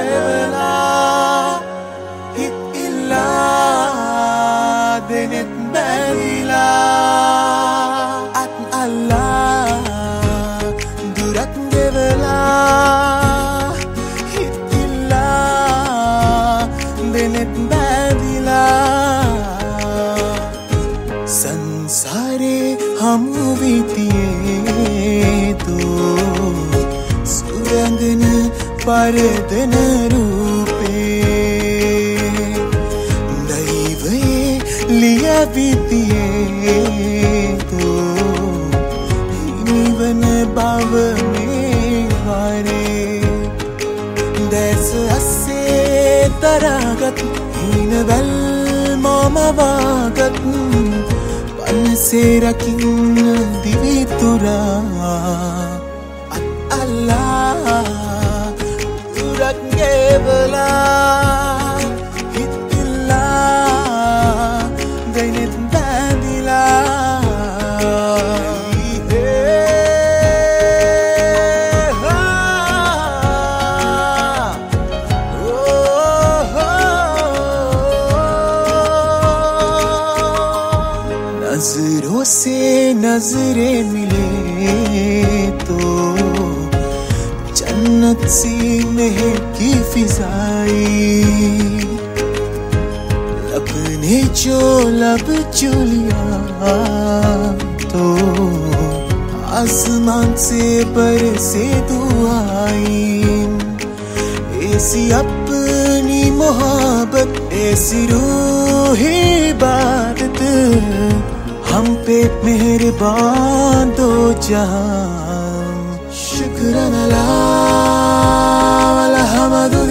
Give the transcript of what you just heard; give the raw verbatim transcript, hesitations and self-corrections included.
ගෙවලා හිත් ඉල්ලා දෙනෙත් බැඳිලා අත් අල්ලා දුරක් ගෙවලා හිත් ඉල්ලා දෙනෙත් බැඳිලා සංසාරේ හමු විතියේ තෝ සුරංගන පරදන රූපේ දෛවයේ ලියවිතියේ තෝ නිවන බව මේ වරේ දැස අස්සේ තරගත් හිනවැල් මමවාගත් පනසේරකින්න දිවිතුරා අත් අල්ලා දුරක් ගෙවලා හිත් ඉල්ලා දෙනෙත් බැඳිලා नजरों से नजरें मिले तो जन्नत सी महकी फिजाई लब ने जो लब चुलिया तो आसमान से बरसे दुआएं ऐसी अपनी मोहब्बत ऐसी रूही इबादत हम पे मेहरबान दो जहां शुक्रान अल्लाह वल हम्दु